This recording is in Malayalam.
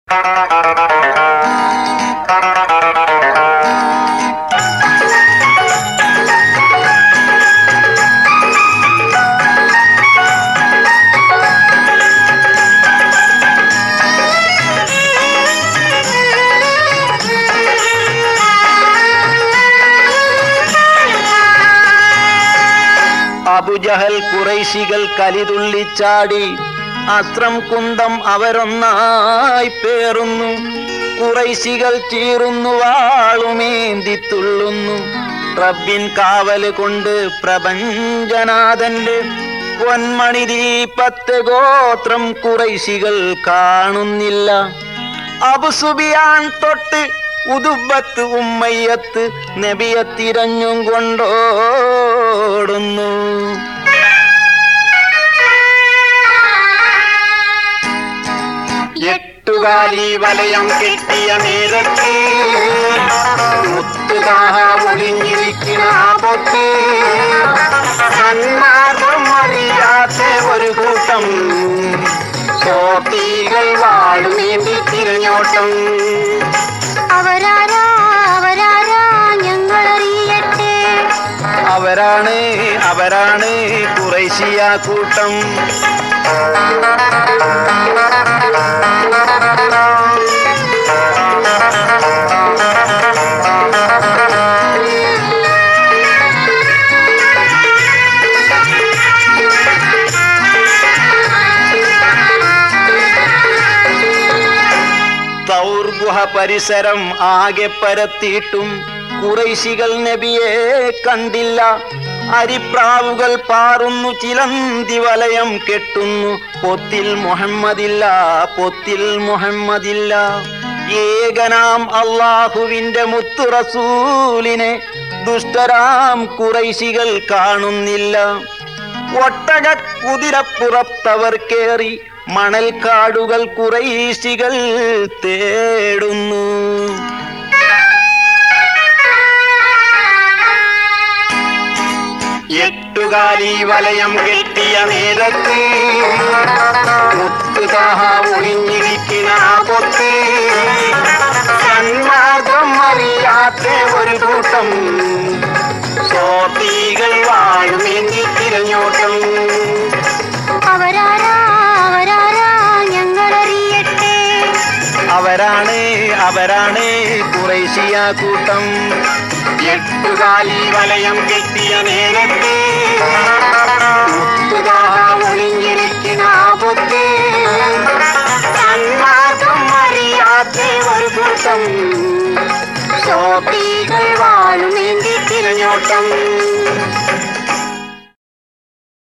അബുജഹൽ കുറൈശികൾ കലിതുള്ളിച്ചാടി അസ്ത്രം കുന്തം അവരൊന്നായി പേറുന്നു. കുറൈശികൾ ചീറുന്നു, വാളുമേന്തിത്തുള്ളുന്നു. റബ്ബിൻ കാവല് കൊണ്ട് പ്രപഞ്ചനാഥന്റെ പൊന്മണി ദീപത്തെ ഗോത്രം കുറൈശികൾ കാണുന്നില്ല. അബുസുബിയാൻ തൊട്ട് ഉദുബത്ത് ഉമ്മയ്യത്ത് നബിയെ തിരഞ്ഞും കൊണ്ടോടുന്നു. എട്ടുകാലി വലയം കെട്ടിയ നേരത്ത് മുത്തുതാഹ ഒളിഞ്ഞിരിക്കണ പൊത്ത് സന്മാർഗം അറിയാത്ത ഒരു കൂട്ടം സോത്തികൾ വാളുമേന്തി തിരഞ്ഞോട്ടം. അവരാണ് ഖുറൈശിയ കൂട്ടം. തൗർ ഗുഹ പരിസരം ആകെ പരത്തിയിട്ടും ഖുറൈശികൾ നബിയെ കണ്ടില്ല. അരിപ്രാവുകൾ പാറുന്നു, ചിലന്തി വലയം കെട്ടുന്നു. പൊത്തിൽ മുഹമ്മദില്ല. ഏകനാം അല്ലാഹുവിന്റെ മുത്തു റസൂലിനെ ദുഷ്ടരാം ഖുറൈശികൾ കാണുന്നില്ല. ഒട്ടക കുതിരപ്പുറത്തവർ കേറി മണൽക്കാടുകൾ ഖുറൈശികൾ തേടുന്നു. എട്ടുകാലി വലയം കെട്ടിയ നേരത്ത് മുത്തുതാഹ ഒളിഞ്ഞിരിക്കുന്ന പൊത്ത് സന്മാർഗം അറിയാത്ത ഒരു കൂട്ടം സോത്തികൾ വാഴുമേന്തി തിരഞ്ഞോട്ടം. അവരാണ് ഖുറൈശിയ കൂട്ടം. എട്ടുകാലി വലയം കെട്ടിയ നേരത്ത് മുത്തുതാഹ ഒളിഞ്ഞിരിക്കുന്ന പൊത്ത് സന്മാർഗം അറിയാത്ത ഒരു കൂട്ടം സോത്തികൾ വാഴുമേന്തി തിരഞ്ഞോട്ടം.